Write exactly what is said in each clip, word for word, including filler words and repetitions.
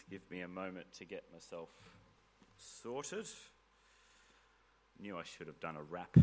Give me a moment to get myself sorted. Knew I should have done a rap.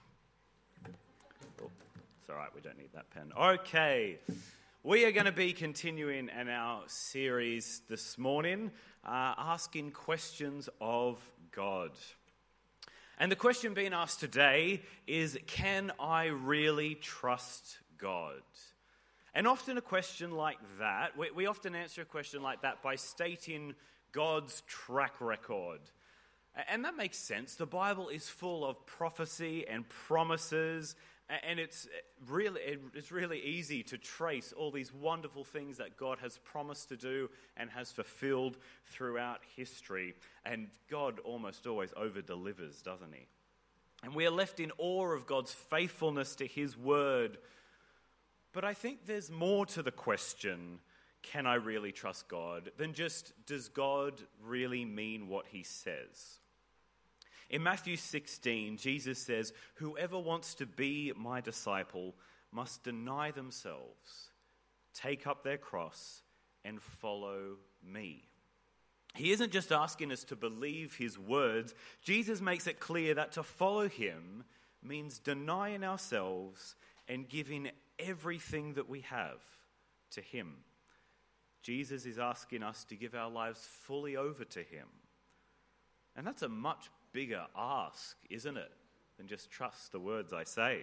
Oh, it's all right, we don't need that pen. Okay, we are going to be continuing in our series this morning, uh, asking questions of God. And the question being asked today is, can I really trust God? And often a question like that, we, we often answer a question like that by stating God's track record. And that makes sense. The Bible is full of prophecy and promises, and it's really, it's really easy to trace all these wonderful things that God has promised to do and has fulfilled throughout history. And God almost always over-delivers, doesn't he? And we are left in awe of God's faithfulness to his word. But I think there's more to the question, can I really trust God, than just, does God really mean what he says? In Matthew sixteen, Jesus says, whoever wants to be my disciple must deny themselves, take up their cross, and follow me. He isn't just asking us to believe his words. Jesus makes it clear that to follow him means denying ourselves and giving everything that we have to him. Jesus is asking us to give our lives fully over to him. And that's a much bigger ask, isn't it, than just trust the words I say.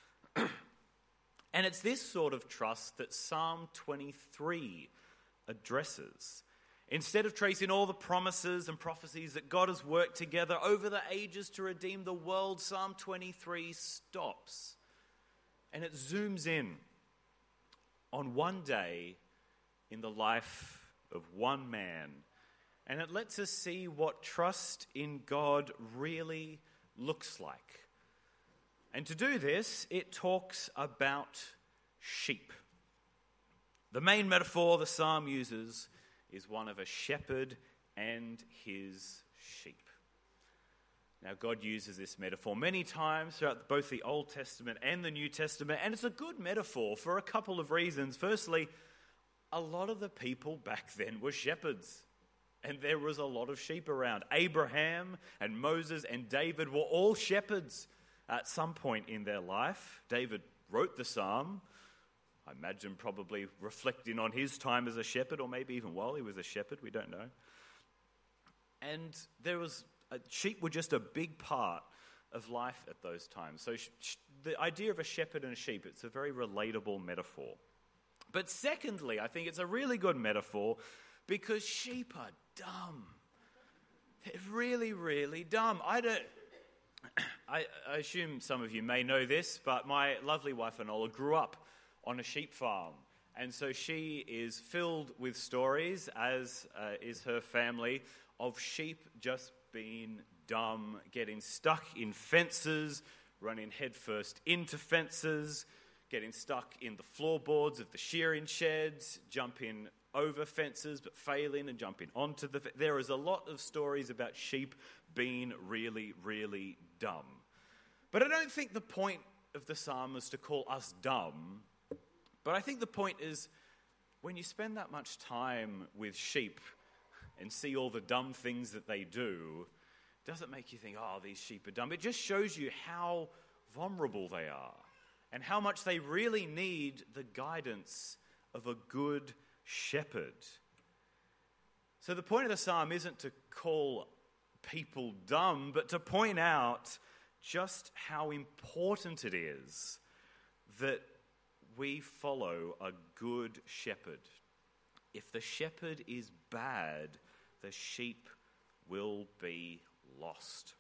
And it's this sort of trust that Psalm twenty-three addresses. Instead of tracing all the promises and prophecies that God has worked together over the ages to redeem the world, Psalm twenty-three stops. And it zooms in on one day in the life of one man. And it lets us see what trust in God really looks like. And to do this, it talks about sheep. The main metaphor the psalm uses is one of a shepherd and his sheep. Now, God uses this metaphor many times throughout both the Old Testament and the New Testament, and it's a good metaphor for a couple of reasons. Firstly, a lot of the people back then were shepherds, and there was a lot of sheep around. Abraham and Moses and David were all shepherds at some point in their life. David wrote the psalm, I imagine probably reflecting on his time as a shepherd, or maybe even while he was a shepherd, we don't know. And there was Uh, sheep were just a big part of life at those times. So sh- sh- the idea of a shepherd and a sheep, it's a very relatable metaphor. But secondly, I think it's a really good metaphor because sheep are dumb. They're really, really dumb. I don't. I, I assume some of you may know this, but my lovely wife Enola grew up on a sheep farm. And so she is filled with stories, as uh, is her family, of sheep just being dumb, getting stuck in fences, running headfirst into fences, getting stuck in the floorboards of the shearing sheds, jumping over fences but failing and jumping onto the... There is a lot of stories about sheep being really, really dumb. But I don't think the point of the psalm is to call us dumb, but I think the point is when you spend that much time with sheep and see all the dumb things that they do, doesn't make you think, oh, these sheep are dumb. It just shows you how vulnerable they are and how much they really need the guidance of a good shepherd. So the point of the psalm isn't to call people dumb, but to point out just how important it is that we follow a good shepherd. If the shepherd is bad, the sheep will be lost.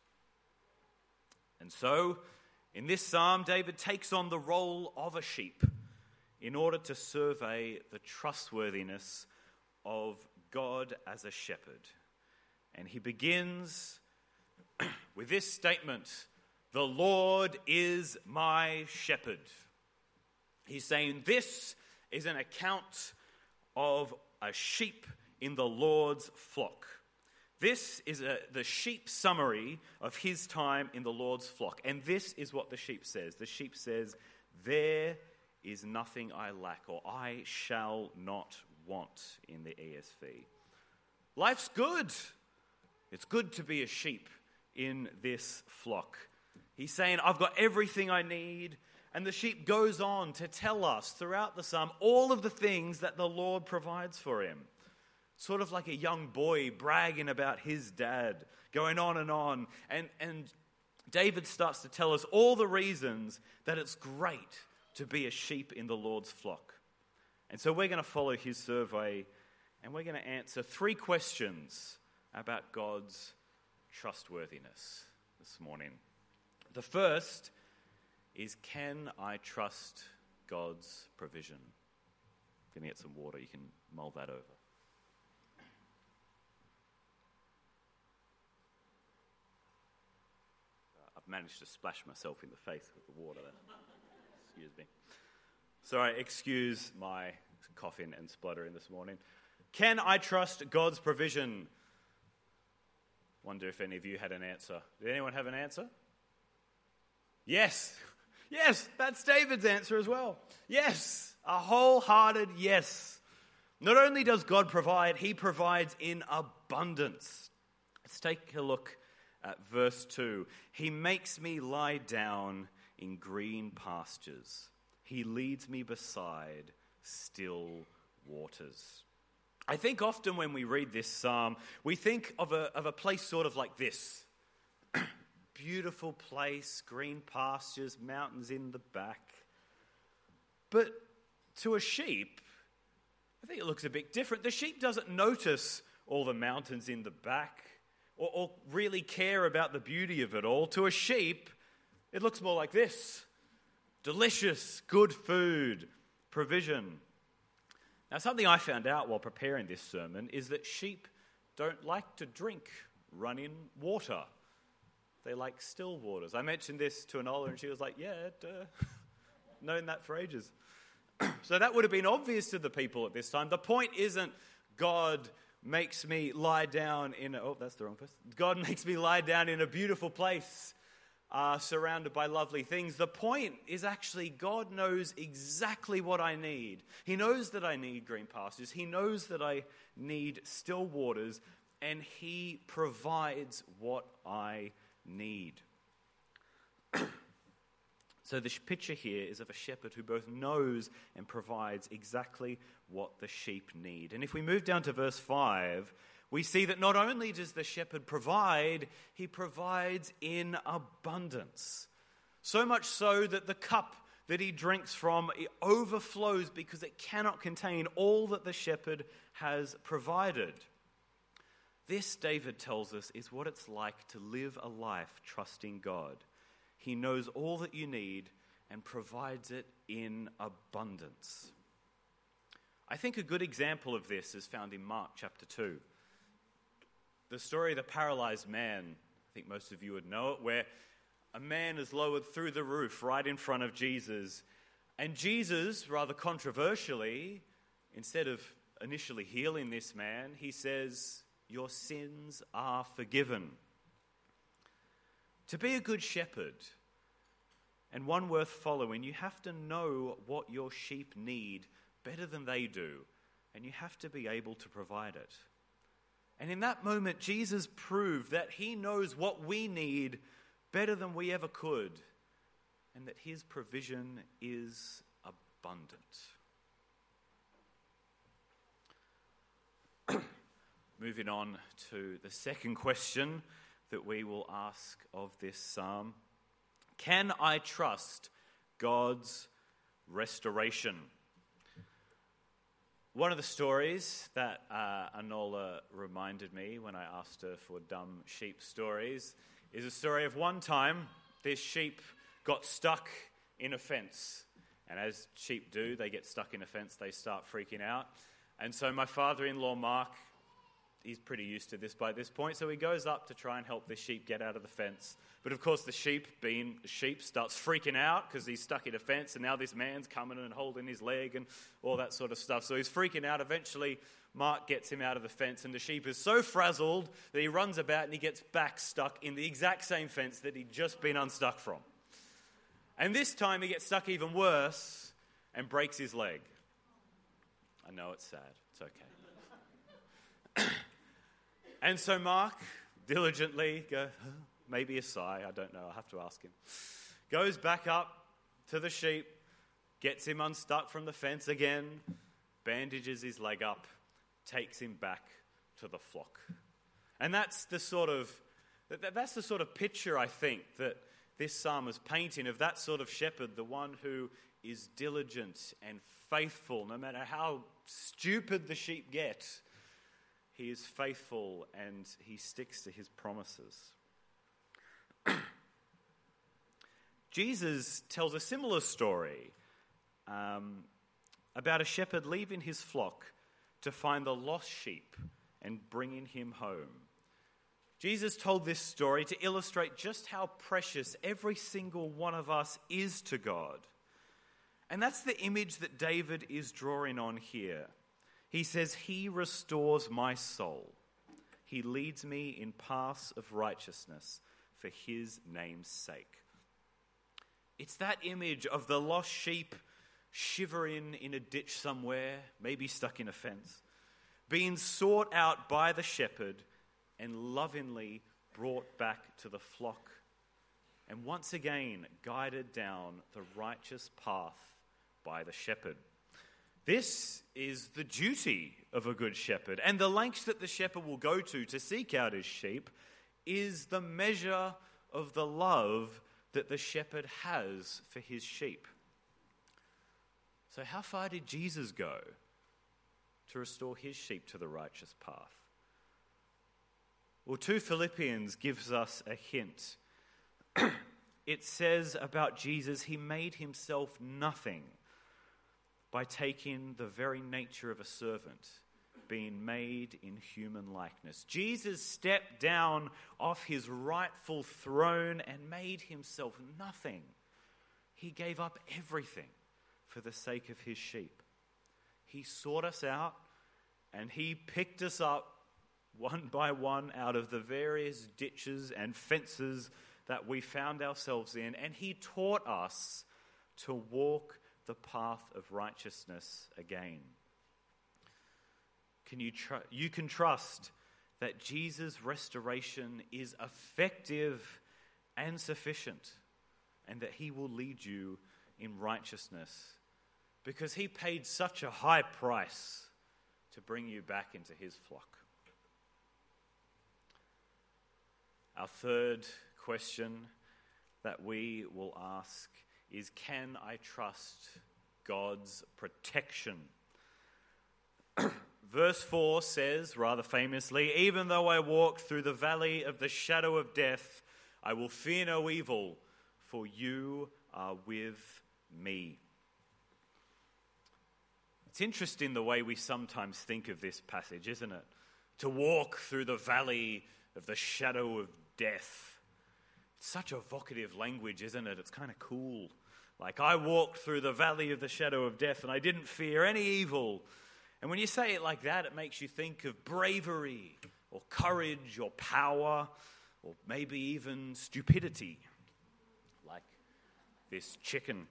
And so, in this psalm, David takes on the role of a sheep in order to survey the trustworthiness of God as a shepherd. And he begins with this statement, "The Lord is my shepherd." He's saying this is an account of a sheep in the Lord's flock. This is a, the sheep summary of his time in the Lord's flock. And this is what the sheep says. The sheep says, "There is nothing I lack, or I shall not want," in the E S V. Life's good. It's good to be a sheep in this flock. He's saying, I've got everything I need. And the sheep goes on to tell us throughout the psalm all of the things that the Lord provides for him. Sort of like a young boy bragging about his dad, going on and on. And, and David starts to tell us all the reasons that it's great to be a sheep in the Lord's flock. And so we're going to follow his survey, and we're going to answer three questions about God's trustworthiness this morning. The first is, can I trust God's provision? I'm going to get some water. You can mull that over. I've managed to splash myself in the face with the water. Excuse me. Sorry, excuse my coughing and spluttering this morning. Can I trust God's provision? Wonder if any of you had an answer. Did anyone have an answer? Yes. Yes, that's David's answer as well. Yes, a wholehearted yes. Not only does God provide, he provides in abundance. Let's take a look at verse two. He makes me lie down in green pastures. He leads me beside still waters. I think often when we read this psalm, we think of a, of a place sort of like this. Beautiful place, green pastures, mountains in the back. But to a sheep, I think it looks a bit different. The sheep doesn't notice all the mountains in the back or, or really care about the beauty of it all. To a sheep, it looks more like this. Delicious, good food, provision. Now, something I found out while preparing this sermon is that sheep don't like to drink running water. They like still waters. I mentioned this to Anola and she was like, yeah, duh. Known that for ages. So that would have been obvious to the people at this time. The point isn't God makes me lie down in a, oh, that's the wrong place. God makes me lie down in a beautiful place uh, surrounded by lovely things. The point is actually God knows exactly what I need. He knows that I need green pastures. He knows that I need still waters, and he provides what I need. So the picture here is of a shepherd who both knows and provides exactly what the sheep need. And if we move down to verse five, we see that not only does the shepherd provide, he provides in abundance. So much so that the cup that he drinks from it overflows because it cannot contain all that the shepherd has provided. This, David tells us, is what it's like to live a life trusting God. He knows all that you need and provides it in abundance. I think a good example of this is found in Mark chapter two. The story of the paralyzed man, I think most of you would know it, where a man is lowered through the roof right in front of Jesus. And Jesus, rather controversially, instead of initially healing this man, he says, your sins are forgiven. To be a good shepherd and one worth following, you have to know what your sheep need better than they do, and you have to be able to provide it. And in that moment, Jesus proved that he knows what we need better than we ever could, and that his provision is abundant. Moving on to the second question that we will ask of this psalm. Can I trust God's restoration? One of the stories that uh, Anola reminded me when I asked her for dumb sheep stories is a story of one time this sheep got stuck in a fence. And as sheep do, they get stuck in a fence, they start freaking out. And so my father-in-law, Mark, he's pretty used to this by this point, so he goes up to try and help the sheep get out of the fence. But of course the sheep, being a sheep, starts freaking out because he's stuck in a fence, and now this man's coming and holding his leg and all that sort of stuff. So he's freaking out. Eventually Mark gets him out of the fence, and the sheep is so frazzled that he runs about and he gets back stuck in the exact same fence that he'd just been unstuck from. And this time he gets stuck even worse and breaks his leg. I know it's sad. It's okay. And so Mark diligently, go, maybe a sigh, I don't know, I'll have to ask him, goes back up to the sheep, gets him unstuck from the fence again, bandages his leg up, takes him back to the flock. And that's the sort of that's the sort of picture, I think, that this psalm is painting of that sort of shepherd, the one who is diligent and faithful, no matter how stupid the sheep get. He is faithful and he sticks to his promises. Jesus tells a similar story um, about a shepherd leaving his flock to find the lost sheep and bringing him home. Jesus told this story to illustrate just how precious every single one of us is to God. And that's the image that David is drawing on here. He says, "He restores my soul. He leads me in paths of righteousness for his name's sake." It's that image of the lost sheep shivering in a ditch somewhere, maybe stuck in a fence, being sought out by the shepherd and lovingly brought back to the flock, and once again guided down the righteous path by the shepherd. This is the duty of a good shepherd, and the lengths that the shepherd will go to to seek out his sheep is the measure of the love that the shepherd has for his sheep. So how far did Jesus go to restore his sheep to the righteous path? Well, two Philippians gives us a hint. It says about Jesus, he made himself nothing by taking the very nature of a servant, being made in human likeness. Jesus stepped down off his rightful throne and made himself nothing. He gave up everything for the sake of his sheep. He sought us out and he picked us up one by one out of the various ditches and fences that we found ourselves in, and he taught us to walk the path of righteousness again. Can you tr- you can trust that Jesus' restoration is effective and sufficient, and that he will lead you in righteousness, because he paid such a high price to bring you back into his flock. Our third question that we will ask is, can I trust God's protection? Verse four says, rather famously, "Even though I walk through the valley of the shadow of death, I will fear no evil, for you are with me." It's interesting the way we sometimes think of this passage, isn't it? To walk through the valley of the shadow of death. It's such evocative language, isn't it? It's kind of cool. Like, I walked through the valley of the shadow of death and I didn't fear any evil. And when you say it like that, it makes you think of bravery or courage or power or maybe even stupidity, like this chicken.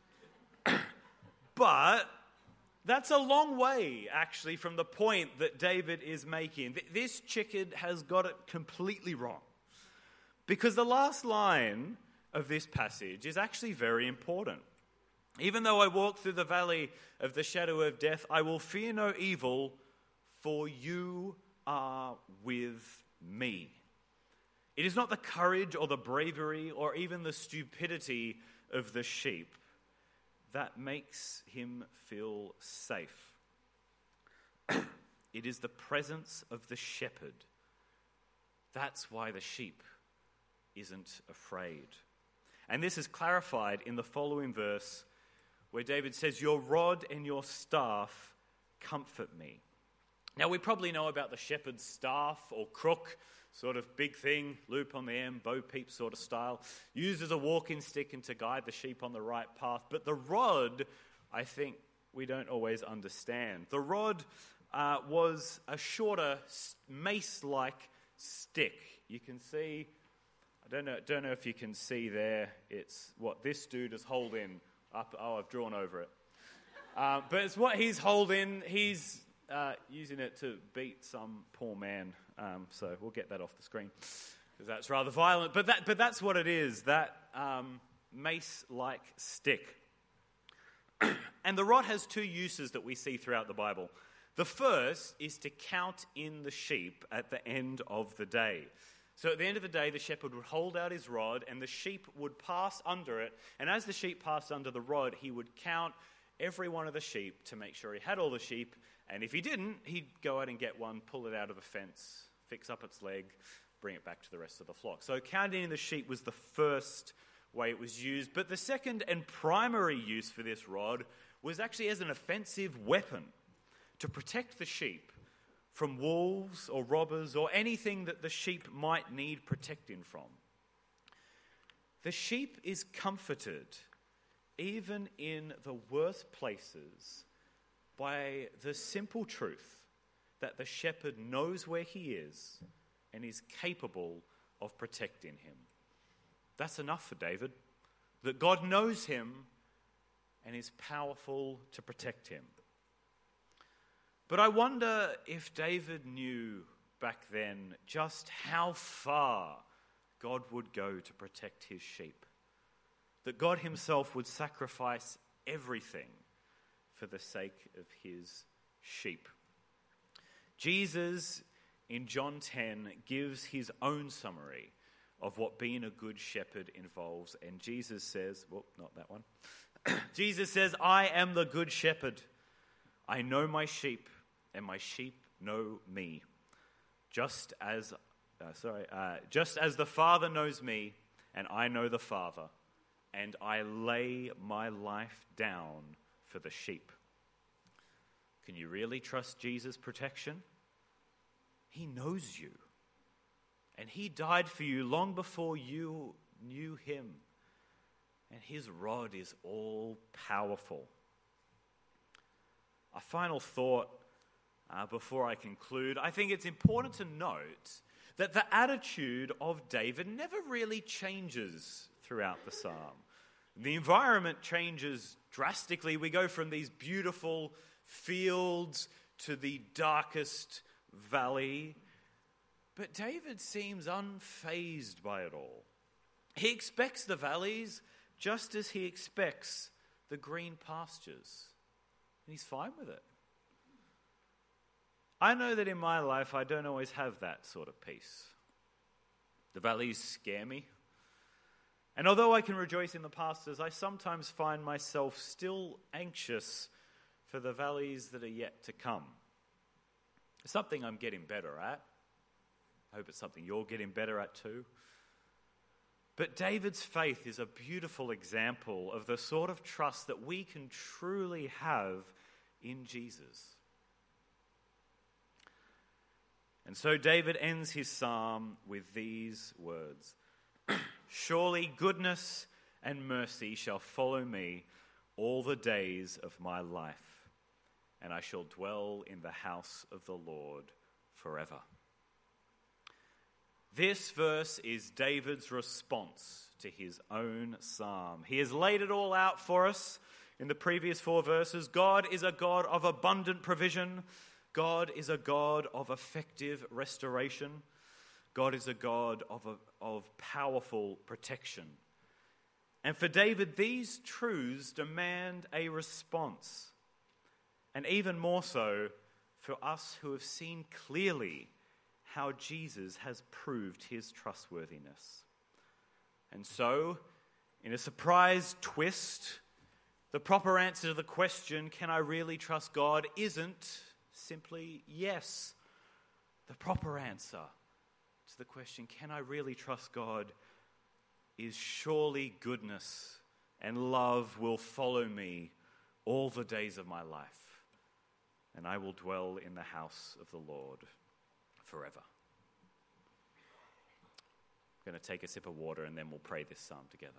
But that's a long way, actually, from the point that David is making. This chicken has got it completely wrong. Because the last line of this passage is actually very important. "Even though I walk through the valley of the shadow of death, I will fear no evil, for you are with me." It is not the courage or the bravery or even the stupidity of the sheep that makes him feel safe. It is the presence of the shepherd. That's why the sheep isn't afraid. And this is clarified in the following verse, where David says, "Your rod and your staff comfort me." Now, we probably know about the shepherd's staff or crook, sort of big thing, loop on the end, bo peep sort of style, used as a walking stick and to guide the sheep on the right path. But the rod, I think we don't always understand. The rod uh, was a shorter mace-like stick. You can see, I don't know, don't know if you can see there, it's what this dude is holding up. Oh, I've drawn over it. Uh, but it's what he's holding. He's uh, using it to beat some poor man, um, so we'll get that off the screen, because that's rather violent. But that, but that's what it is, that um, mace-like stick. And the rod has two uses that we see throughout the Bible. The first is to count in the sheep at the end of the day. So at the end of the day, the shepherd would hold out his rod and the sheep would pass under it. And as the sheep passed under the rod, he would count every one of the sheep to make sure he had all the sheep. And if he didn't, he'd go out and get one, pull it out of the fence, fix up its leg, bring it back to the rest of the flock. So counting the sheep was the first way it was used. But the second and primary use for this rod was actually as an offensive weapon to protect the sheep from wolves or robbers or anything that the sheep might need protecting from. The sheep is comforted even in the worst places by the simple truth that the shepherd knows where he is and is capable of protecting him. That's enough for David, that God knows him and is powerful to protect him. But I wonder if David knew back then just how far God would go to protect his sheep. That God himself would sacrifice everything for the sake of his sheep. Jesus, in John ten, gives his own summary of what being a good shepherd involves. And Jesus says, well, not that one. Jesus says, I am the good shepherd. I know my sheep, and my sheep know me. Just as, uh, sorry, uh, just as the Father knows me, and I know the Father, and I lay my life down for the sheep. Can you really trust Jesus' protection? He knows you. And he died for you long before you knew him. And his rod is all powerful. A final thought uh, before I conclude. I think it's important to note that the attitude of David never really changes throughout the psalm. The environment changes drastically. We go from these beautiful fields to the darkest valley. But David seems unfazed by it all. He expects the valleys just as he expects the green pastures. And he's fine with it. I know that in my life I don't always have that sort of peace. The valleys scare me. And although I can rejoice in the pastures, I sometimes find myself still anxious for the valleys that are yet to come. It's something I'm getting better at. I hope it's something you're getting better at too. But David's faith is a beautiful example of the sort of trust that we can truly have in Jesus. And so David ends his psalm with these words. Surely goodness and mercy shall follow me all the days of my life, and I shall dwell in the house of the Lord forever. This verse is David's response to his own psalm. He has laid it all out for us in the previous four verses. God is a God of abundant provision. God is a God of effective restoration. God is a God of, a, of powerful protection. And for David, these truths demand a response. And even more so for us who have seen clearly how Jesus has proved his trustworthiness. And so, in a surprise twist, the proper answer to the question, can I really trust God, isn't simply yes. The proper answer to the question, can I really trust God, is surely goodness and love will follow me all the days of my life, and I will dwell in the house of the Lord forever. I'm going to take a sip of water and then we'll pray this psalm together.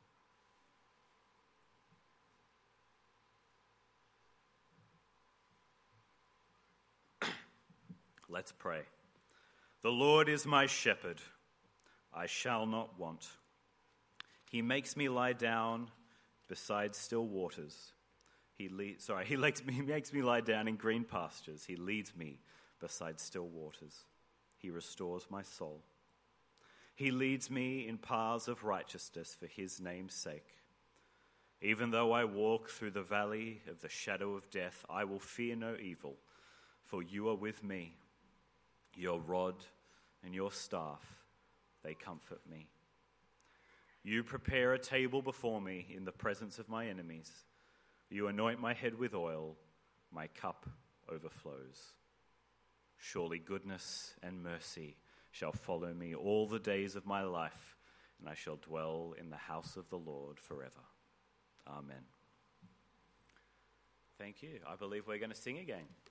Let's pray. The Lord is my shepherd. I shall not want. He makes me lie down beside still waters. He lead, sorry, he, makes me, he makes me lie down in green pastures. He leads me beside still waters. He restores my soul. He leads me in paths of righteousness for his name's sake. Even though I walk through the valley of the shadow of death, I will fear no evil, for you are with me. Your rod and your staff, they comfort me. You prepare a table before me in the presence of my enemies. You anoint my head with oil, my cup overflows. Surely goodness and mercy shall follow me all the days of my life, and I shall dwell in the house of the Lord forever. Amen. Thank you. I believe we're going to sing again.